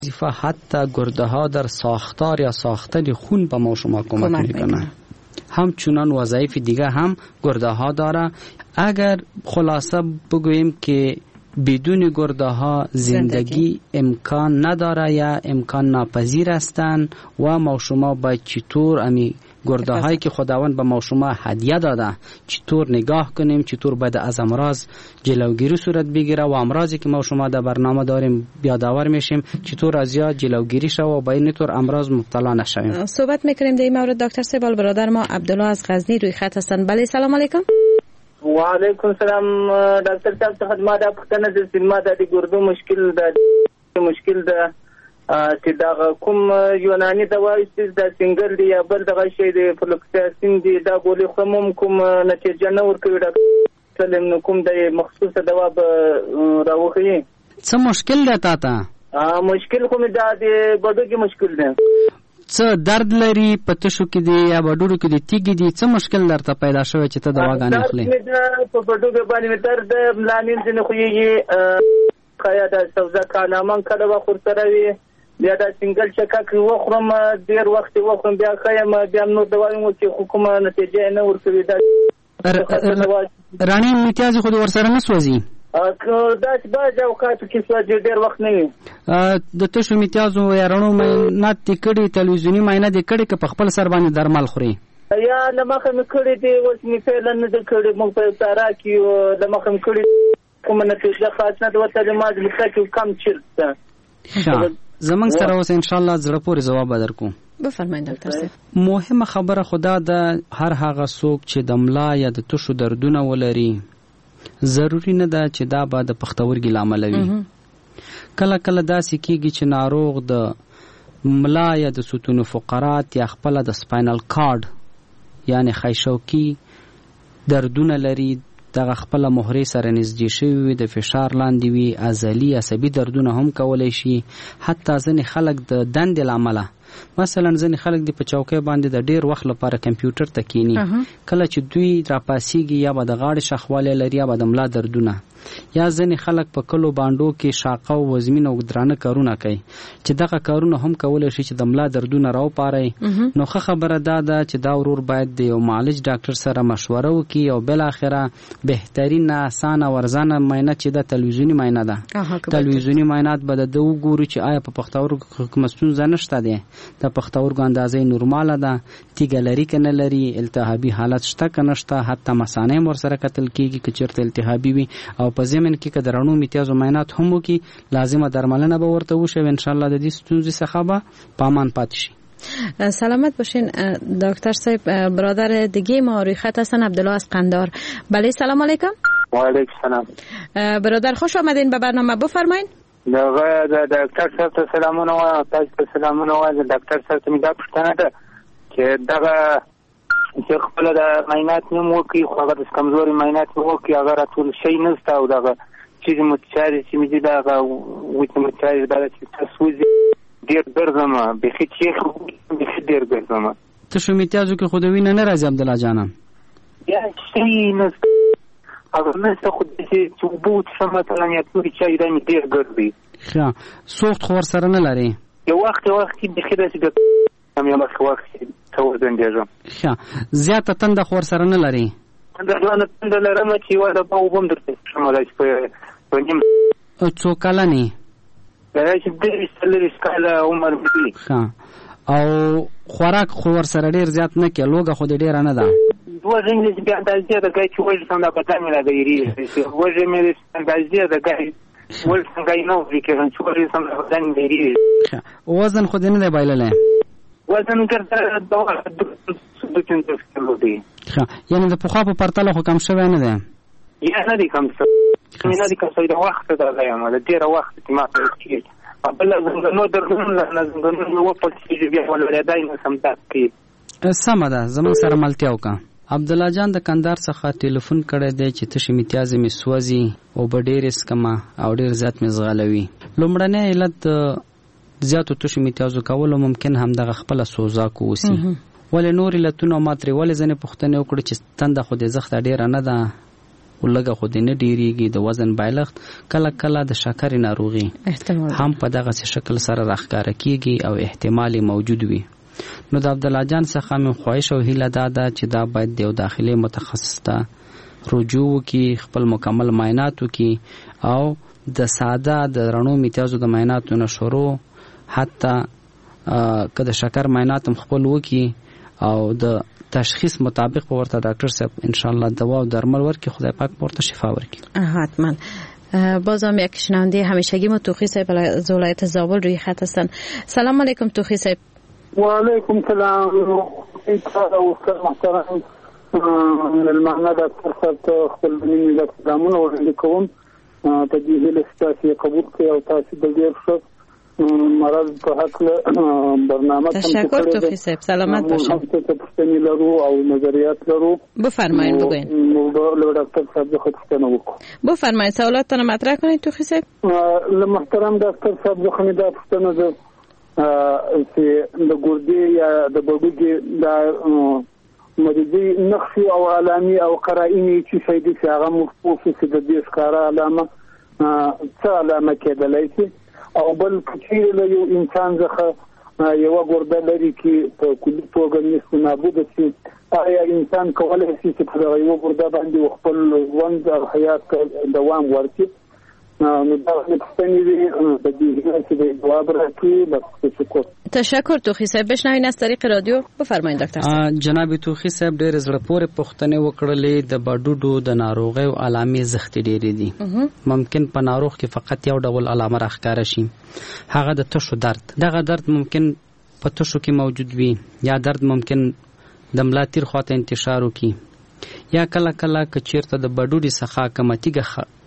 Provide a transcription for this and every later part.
وظیفه حتی گرده ها در ساختار یا ساختن خون به ما شما کمک میکنه. همچنان وظایف دیگه هم گرده ها داره. اگر خلاصه بگوییم که بدون گرده ها زندگی امکان نداره یا امکان ناپذیر هستند و ما شما باید چطور امی گرده هایی که خداوند به ما شما هدیه داده چطور نگاه کنیم، چطور باید از امراض جلوگیری صورت بگیره و امراضی که ما شما در برنامه داریم یادآور میشیم چطور از یا جلوگیری شو و باید اینطور امراض مبتلا نشویم. صحبت میکنیم در این مورد. دکتر سیبال برادر ما عبدالله از غزنی روی خط هستند. بله سلام علیکم. و علیکم سلام ډاکټر صاحب څخه ما دا پوښتنه د ما د ګردو مشکل ده چې دا کوم یوناني دوا چې د سنگل دی یا بل دغه شی دی فلوکساسین دی دا ګولې خو کوم نتیجه نه ورکوي ډاکټر سلیم نو کوم د مخصوصه دوا به راوخی. څه مشکل ده تاته؟ مشکل خو مې دا د بډو کې مشکل ده. څه درد لري په تشو کې دی یا بډوړو کې دی تیګي دی څه مشکل درته پیدا شوی چې ته دواګانې اخلي؟ په بډو کې باندې درد ملانین ځنه خو یې خیا د سوزه کانامن کله وخور سره وي بیا دا سنگل چکک وخورم ډیر وخت وخورم بیا خیم بیا نو دوايو چې حکومت نتیجه نه ورکوي. دا رانی امتیاز خو ورسره نه سوځي دا چې باز اوقاتو کې سوځي ډیر وخت نه وي. د تشو امتیازو یا رڼو معاینات دې کړي تلویزیوني معاینه دې کړي که په خپل سر باندې درمل خوري؟ یا لمخه مې کړي دي اوس مې فعلا نه دې کړي موږ په تارا کې لمخه مې کړي کوم نتیجه خاص نه د تعلیمات لیکل کم چیرته. زمنګ سره اوس ان شاء الله زړه پورې جواب درکو. بفرمایئ ډاکټر صاحب. مهمه خبره خدا ده هر هغه څوک چې د ملا یا د تشو دردونه ولري ضروری نه ده چې دا به د پښتورګي لامل وي. کله کله داسې کیږي چې ناروغ د ملا یا د ستون فقرات یا خپل د سپاینل کارد یعنی خیشوکی دردونه لري دغه خپل مهرې سره نږدې شوی وي د فشار لاندې وي عضلي عصبي دردونه هم کولای شي. حتی ځینې خلک د دندې له امله مثلا ځینې خلک د په چوکۍ باندې د ډیر وخت لپاره کمپیوټر ته کینی کله چې دوی راپاسیږي یا به د غاړې شخوالی لري یا به د ملا دردونه یا ځینې خلک په کلو باندو کې شاقه او وزمین او درانه کارونه کوي چې دغه کارونه هم کولای شي چې د ملا دردونه راوپاري. نو ښه خبره ده چې دا ورور باید د یو معالج ډاکټر سره مشوره وکړي او بل اخره بهترین اسانه ورزانه معاینه چې د تلویزیونی معاینه ده. تلویزیونی معاینات به د وګورو چې آیا په پښتورګو کوم ستونزه نشته ده، د پښتورګو اندازې نورماله ده، تیګه لري کنه لري، التهابي حالت شته کنه شته، حتی مثانه ور سره کتل کیږي چې چیرته التهابي وي او په ضمن کې که درنو امتیازو معاینات هم وکي لازمه درملنه به ورته وشي ان شاء الله د دې ستونزې څخه به پامان پاتې شي. سلامت باشین دکتر صاحب. برادر دیگه ما روی خط هستن عبدالله از قندار. بله سلام علیکم. و علیکم سلام. برادر خوش آمدین به برنامه، بفرمایید. دکتر صاحب ته سلامونه وایم، تاسو ته سلامونه وایم. دکتر صاحب ته مې دا پوښتنه ده چې دغه چې خپل د معاینات نه وکړي خو هغه د کمزوري معاینات نه وکړي هغه راټول شي نشته او دغه چې متچاري چې مې دغه وایي متچاري دا چې تاسو ډیر ګرځم بخي چې ډیر ګرځم ته شو امتیازو کې خودوی نه راځي عبدالله جانم یا شي نه هغه مې خو چې وبوت سم مثلا یا پوری چای دا مې ډیر ګرځي. ښه سوخت خور سره نه لري یو وخت کې بخي داسې هم یو وخت څو زندګم. ښه زیاته تنده خور سره نه لري؟ تنده لرم چې واده په وبم درته شمالای په نیم څو کلنی چې د سلری سکاله عمر دی. ښه او خوراک خو ور سره ډیر زیات نه کې لوګه خو ډیر نه ده. دوه ځینې بیا اندازې د چې وایي څنګه پتا مې لا دی وایي مې اندازې د ول څنګه نو فکر چې وایي څنګه پتا مې دی. وزن خو دې نه دی بایللې؟ وزن ګرځره دوه د چنته کیلو دی. یعنی د پخوا په پرتله خو کم شوی نه دی؟ یا نه دی کم شوی نه دی کم شوی د وخت دا یم د ډیر وخت چې ما کوي بل نو درنه نو په چې بیا ولادای نه سمدات کی. سمه ده زموږ سره ملتیا وکړه. عبدالله جان د کندهار څخه ټلیفون کړی دی چې تشې امتیاز مې سوځي او به ډېر اسکمه او ډېر زیات مې ځغلوي. لومړنی علت زیاتو تشو امتیازو کولو ممکن هم دغه خپله سوزاک اوسي. ولې نور علتونه ما ترې ولې ځینې پوښتنې وکړو چې تنده خو دې زښته ډېره نه ده ولګه خو دې نه ډیریږي د وزن بایلخت کله کله د شکر ناروغي هم په دغه شکل سره راښکاره کیږي او احتمال موجود وي. نو د عبد الله جان څخه مې خواهش او هیله ده چې دا باید د یو داخلي متخصص ته رجوع وکړي، خپل مکمل معاینات وکړي او د ساده د رڼو میتیازو د معایناتو نه شروع حتی که د شکر معاینات هم خپل وکړي او د تشخیص مطابق په ورته ډاکټر صاحب ان شاء الله دوا او درمل ورکړي، خدای پاک ورته شفا ورکړي. حتما. بازم یک شنونده همیشگی ما توخی صاحب از ولایت زابل روی خط هستن. سلام علیکم توخی صاحب. و علیکم سلام. استاد محترم المعنى دکتر صاحب ته خپل نیمه د سلامونه وړاندې کوم. په دې هیله ستاسو قبول کړئ او تاسو د ډیر ښه مرض په حق برنامه تشکر توخی صاحب، سلامت باشید. تاسو پوښتنې لرو او نظریات لرو. بفرمایید بگوین. له ډاکټر صاحب څخه پوښتنه وکړو. بفرمایید سوالاتتون مطرح کنید توخی صاحب. له محترم ډاکټر صاحب څخه مې دا پوښتنه ده چې د ګردې یا د بډوګې د مریضي نقشي او علامي او قرائني چې فائدې چې هغه مخصوص د دې ښکارا علامه څه علامه کېدلای شي او بل کچیر له یو انسان څخه یو ګرده لري چې په کلی توګه نسو نابود شي، آیا انسان کولای شي چې په یو ګرده باندې خپل ژوند او حیات دوام ورکړي؟ نو دا څنګه دی د دې چې د جواب راکړي؟ تشکر. تشکر توخی صاحب. بشنوین از طریق رادیو. بفرمایید ډاکټر صاحب. جناب توخی صاحب ډېر زړه پورې پوښتنې وکړلې. د بډوډو د ناروغۍ او علامې زښتې ډېرې دي. ممکن په ناروغ کې فقط یو ډول علامه راښکاره شي، هغه د تشو درد. دغه درد ممکن په تشو کې موجود وي یا درد ممکن د ملا تیر خواته انتشار وکړي یا کله کله که چیرته د بډوډي څخه کمتیګه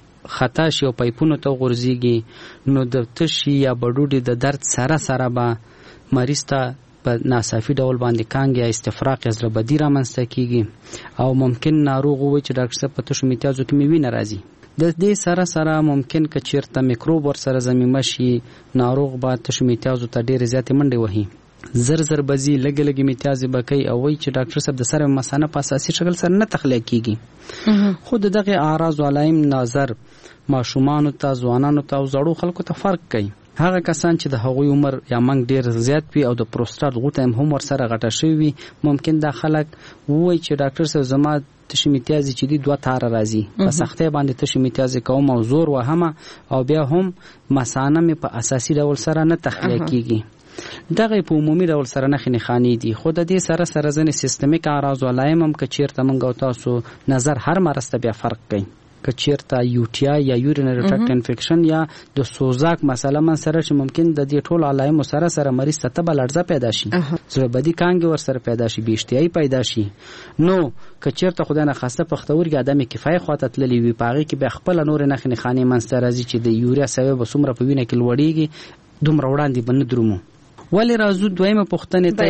خطا شي او پایپونو ته غورځيږي نو د تشي یا بډوډي د درد سره سره به مریض ته په ناصافي ډول باندې کانګ یا استفراغ یا زړه بدي رامنځته کیږي او ممکن ناروغ وي چې ډاکټر صاحب په تشو میتیازو کې وینه راځي. د دې سره سره ممکن که چیرته میکروب ور سره زميمه شي ناروغ به تشو میتیازو ته ډېر زیات منډي وهي، زر بزي لګ میتیازي بکای او وای چې ډاکټر صاحب د سره مسانه په اساسي شکل سره نه تخلیق کیږي. خود دغه اعراض او علائم نظر ماشومان ته، ځوانانو ته او زړو خلکو ته فرق کوي. هغه کسان چې د هغوی عمر یا منګ ډیر زیات وي او د پروستات غوټه هم ور سره غټه شوی وي ممکن دا خلک وای چې ډاکټر صاحب زما تشی میتیازي چې دی 2 تار راځي په سختۍ باندې تشی میتیازي کوم او زور وهمه او بیا هم مسانه می په اساسي ډول سره نه تخلیق کیږي. دغه په عمومي ډول سره نه خني دي. خو د دې سره سره ځنې سیستمیک اعراض او علائم هم کچیرته مونږ او تاسو نظر هر مرسته بیا فرق کوي. کچیرته یوټیا یا یورینری ټراکټ انفیکشن یا د سوزاک مسله من سره چې ممکن د دې ټول علائم سره سره مریض ته تبه لړزه پیدا شي، زړه بدی کانګي ور سره پیدا شي، بیشتیای پیدا شي. نو کچیرته خدای نه خاصه پختورګي ادمي کفایه خواته تللی وي پاغي کې به خپل نور نه خني منځ راځي چې د یوریا سبب وسمره په وینه کې لوړیږي دومره وړاندې بنه درومو. ولی راځو دویمه پوښتنه ته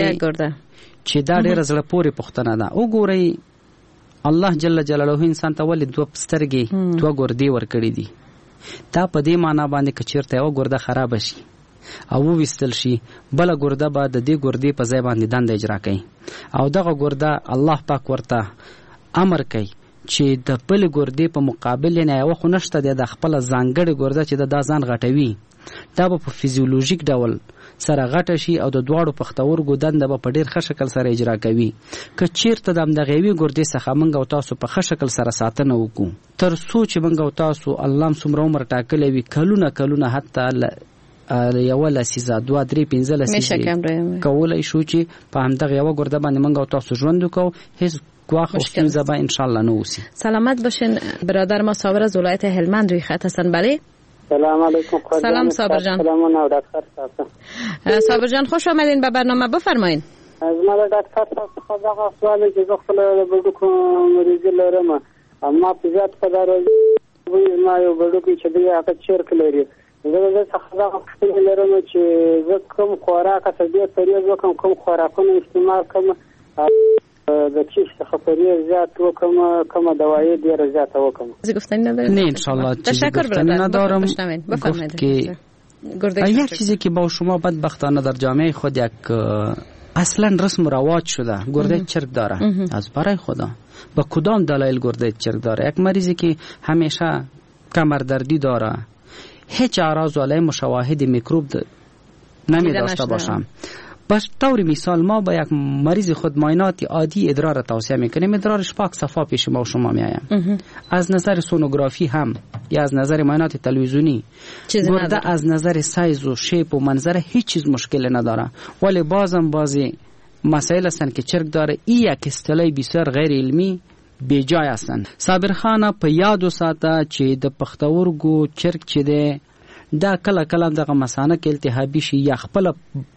چې دا ډېر زړه پورې پوښتنه ده. وګورئ الله جل جلاله انسان ته ولې 2 سترګې 2 ګردې ورکړي دي. دا په دې معنی باندې کچیرته یو ګرده خراب شي او وستل شي بل ګرده به د دې ګردې په ځای باندې دند اجرا کوي او دغه ګرده الله پاک ورته امر کوي چې د بل ګردې په مقابل نه یو خو نشته د خپل ځانګړي ګرده چې د ځان غټوي دا په فزیولوژیک ډول سره غټه شي او د دواړو پختورګو دنده په ډیر ښه شکل سره اجرا کوي. که چیرته د غوي ګردې څخه منګ او تاسو په ښه شکل سره ساتنه وکړو تر څو چې منګ او تاسو الله سمره عمر ټاکلې وي کلونه حتی یو لسیزه 2 3 15 لسیزه کولای شو چې په همدغه یو ګرده باندې منګ او تاسو ژوند وکړو هیڅ گواه خوشتون زبا انشالله نوسی. سلامت باشین. برادر ما صابر از ولایت هلمند روی خط هستن. بله سلام علیکم. سلام صابر جان. سلام و دکتر صاحب. صابر جان خوش آمدین به برنامه. بفرمایید. از ما دکتر صاحب خدا سوالی که داخل بردو مریضی لرم اما پیزات خدا رو ما یو بردو که چدی آقا چرک لری زه خدا خپل لرم چې زه کوم خوراک طبيعت طریقه کوم خوراکونه استعمال کوم د چیش خفریه زیات وکم کوم دوايي ډیر زیات وکم. گفتنی ندارم. نه ان شاء الله تشکر برادر. ندارم. بفرمایید. یک چیزی که با شما بدبختانه در جامعه خود یک اصلا رسم و رواج شده گرده چرک داره. از برای خدا با کدام دلایل گرده چرک داره؟ یک مریضی که همیشه کمردردی داره، هیچ اعراض علیه مشواهد میکروب نمی داشته باشم. باش طور مثال ما با یک مریض خود معاینات عادی ادرار توصیه میکنیم، ادرارش پاک صفا پیش ما و شما میایم. از نظر سونوگرافی هم یا از نظر معاینات تلویزیونی گرده از نظر سایز و شیپ و منظر هیچ چیز مشکل نداره، ولی بازم بعضی مسائل هستن که چرک داره. این یک اصطلاح بسیار غیر علمی بیجای هستن. صابر خان په یادو ساته چې د پښتورګو چرک چې دی دا کله کله دغه مثانه کې التهابي شي یا خپل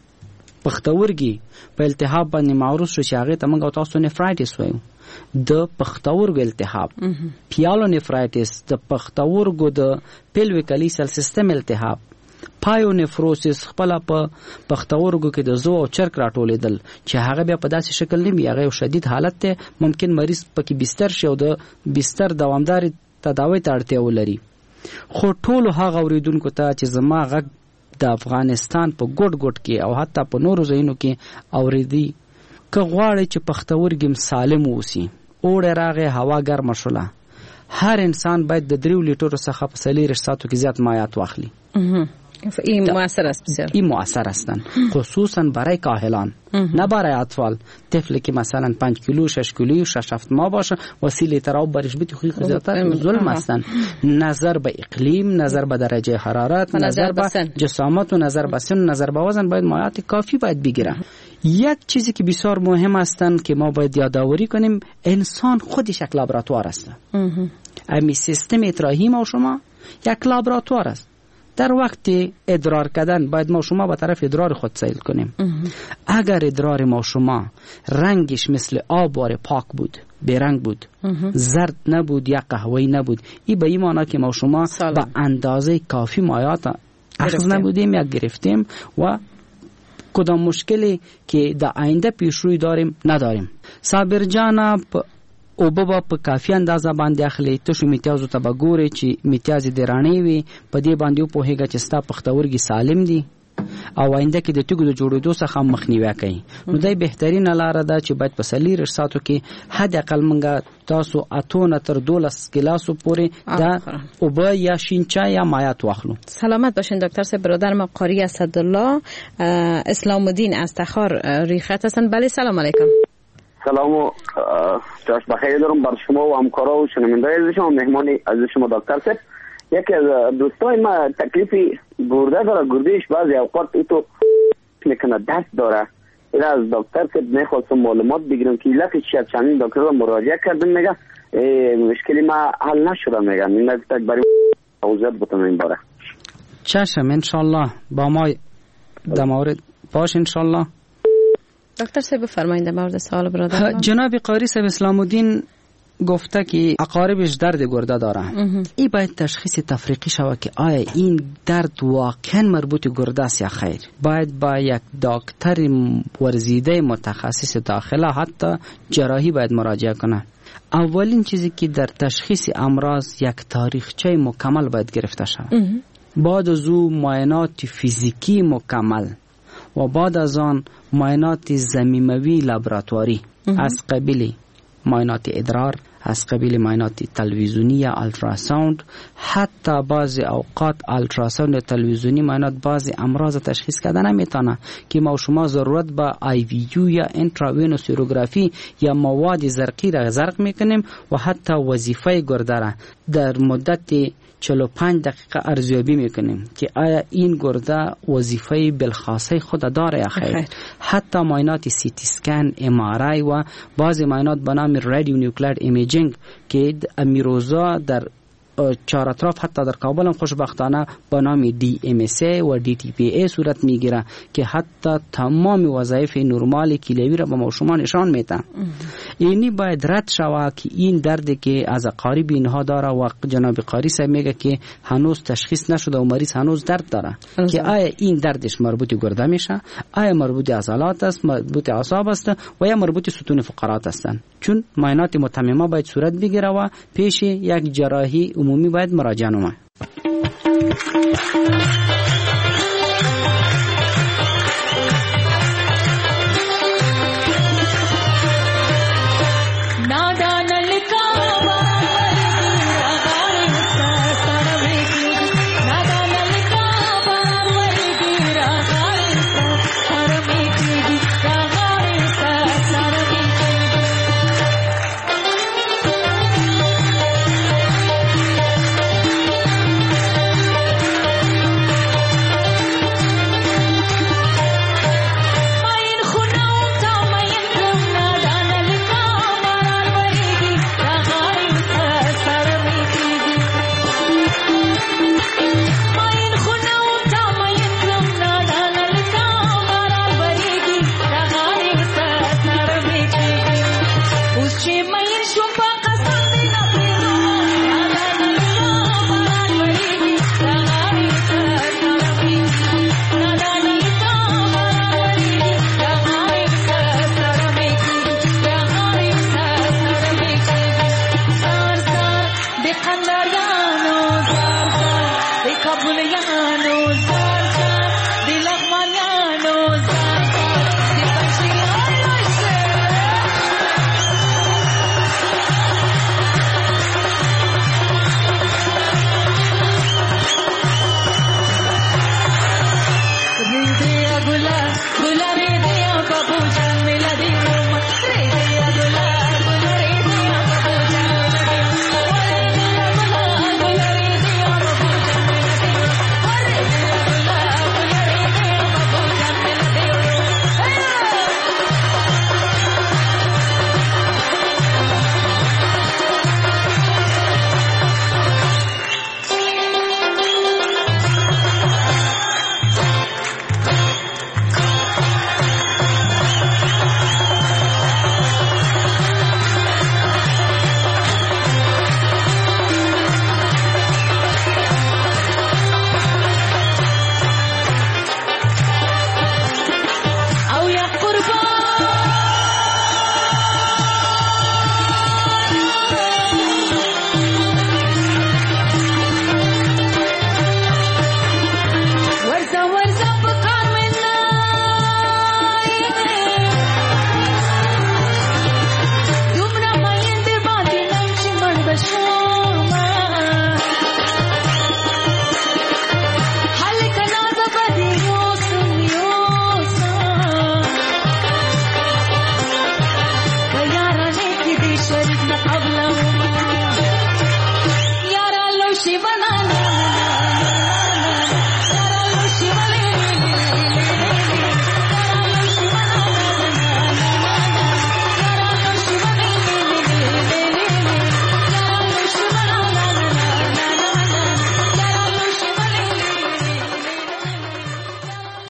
پښتورګي په التهاب باندې معروف شو چې هغه ته موږ تاسو نفرایټس وایو. د پښتورګو التهاب پیالو نفرایټس، د پښتورګو د پیلویکلی سیل سیستم التهاب، پایو نفروسس خپل په پښتورګو کې د زو او چرک راټولېدل چې هغه بیا په داسې شکل نه وي، هغه شدید حالت ته ممکن مریض پکې بستر شي او د بستر دوامدار تداوی ته اړتیا ولري. خو ټولو هغه اوریدونکو ته چې زما غږ د افغانستان په ګوټ ګوټ کې او حتی په نورو ځایونو کې اوریدي، که غواړي چې پښتورګي سالم اوسي، اوړی راغی هوا ګرمه شوله، هر انسان باید د 3 لیټرو څخه په 4 ساعتو کې زیات مایعات واخلي. این مؤثر است بسیار. این مؤثر هستند خصوصا برای کاهلان، نه برای اطفال. طفلی که مثلا 5 کیلو 6 کیلو 6-7 ماه باشه و 3 لیتر آب برش بیتی خوی زیادتر ظلم هستند. نظر به اقلیم، نظر به درجه حرارت، نظر به جسامت و نظر به سن، نظر به وزن باید مایعات کافی باید بگیره. یک چیزی که بسیار مهم هستند که ما باید یادآوری کنیم، انسان خودش یک لابراتوار است. امی سیستم ادراعی ما و شما یک لابراتوار است. در وقت ادرار کردن باید ما شما به طرف ادرار خود سیل کنیم. اگر ادرار ما شما رنگش مثل آب واره پاک بود، بیرنگ بود، زرد نبود یا قهوه‌ای نبود، این به این معنی که ما شما به اندازه کافی مایعات اخذ نبودیم یا گرفتیم و کدام مشکلی که در آینده پیش روی داریم نداریم. صابر جان او به په کافي اندازه باندې اخلي، ته شو میتیازو ته بګوري چې میتیازي د رانې وي، په دې باندې په هیګه چې ستا پښتورګي سالم دي او آینده کې د تیګو د جوړېدو څخه مخنیوي کوي. نو دای بهترینه لاره ده چې باید په 4 ساعتو کې حد اقل منګه تاسو 8 تر 12 ګلاسو پورې دا اوبه یا شین چای یا مایعات واخلو. سلامت باشین دکتر صاحب. برادر ما قاری اسدالله اسلام الدین از تخار روی خط هستن. بله سلام علیکم. سلام و جاش بخیر دارم بر شما و همکارا و شنونده‌های عزیز شما، مهمان عزیز شما دکتر صاحب. یکی از دوستای ما تکلیفی گرده داره، گردهش بعضی اوقات ایتو میکنه دست داره. این از دکتر صاحب میخواستم معلومات بگیرم که علتش چیه. چندین دکتر رو مراجعه کردم، میگه مشکلی ما حل نشده، میگه من تک برای توضیحات بتونم این باره. چشم انشالله با ما در مورد باش انشالله. دکتر صاحب بفرمایید در مورد سوال برادر. جناب قاری صاحب اسلام الدین گفته که اقاربش درد گرده داره. این باید تشخیص تفریقی شود که آیا این درد واقعا مربوط گرده است یا خیر. باید با یک دکتر ورزیده متخصص داخله حتی جراحی باید مراجعه کنه. اولین چیزی که در تشخیص امراض یک تاریخچه مکمل باید گرفته شود. بعد از او معاینات فیزیکی مکمل و بعد از آن معاینات ضمیموی لابراتواری از قبیل معاینات ادرار، از قبیل معاینات تلویزیونی یا التراساوند، حتی بعضی اوقات التراساوند تلویزیونی معاینات بعضی امراض تشخیص کردن نمیتونه که ما شما ضرورت به آی وی یو یا انتراوینوسیروگرافی یا مواد زرقی را زرق میکنیم و حتی وظیفه گرده را در مدت 45 دقیقه ارزیابی میکنیم که آیا این گرده وظیفه بالخاصه خود داره یا خیر. حتی معاینات سی تی اسکن، ام آر آی و بعضی معاینات به نام رادیو نیوکلیر ایمیجینگ که امیروزا در 4 اطراف حتی در کابل هم خوشبختانه به نام دی ام اس ای و دی تی پی ای صورت میگیره که حتی تمام وظایف نرمال کلیوی را به ما شما نشان میده. اینی باید رد شود که این دردی که از اقارب اینها داره و جناب قاری صاحب میگه که هنوز تشخیص نشده و مریض هنوز درد داره که آیا این دردش مربوط گرده میشه، آیا مربوط عضلات است، مربوط اعصاب است و یا مربوط ستون فقرات هستند. چون معاینات متممه باید صورت بگیره و پیش یک جراحی عمومی باید مراجعه نماید.